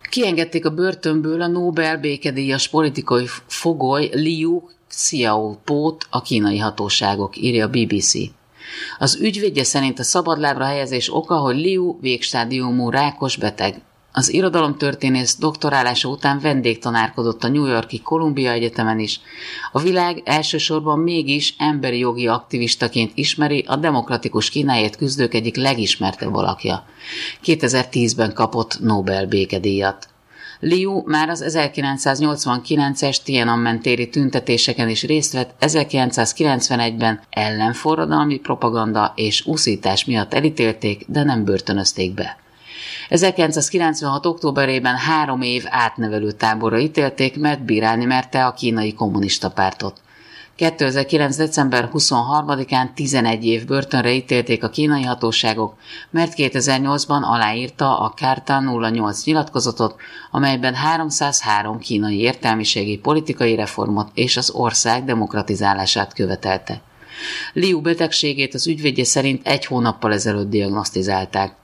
Kiengedték a börtönből a Nobel békedíjas politikai fogoly Liu Xiaobót a kínai hatóságok, írja a BBC. Az ügyvédje szerint a szabadlábra helyezés oka, hogy Liu végstádiumú rákos beteg. Az irodalomtörténész doktorálása után vendégtanárkodott a New York-i Columbia Egyetemen is. A világ elsősorban mégis emberi jogi aktivistaként ismeri, a demokratikus Kínáért küzdők egyik legismertebb alakja. 2010-ben kapott Nobel békedíjat. Liu már az 1989-es Tiananmen téri tüntetéseken is részt vett, 1991-ben ellenforradalmi propaganda és uszítás miatt elítélték, de nem börtönözték be. 1996. októberében 3 év átnevelő táborra ítélték, mert bírálni merte a kínai kommunista pártot. 2009. december 23-án 11 év börtönre ítélték a kínai hatóságok, mert 2008-ban aláírta a Kárta 08 nyilatkozatot, amelyben 303 kínai értelmiségi politikai reformot és az ország demokratizálását követelte. Liu betegségét az ügyvédje szerint 1 hónappal ezelőtt diagnosztizálták.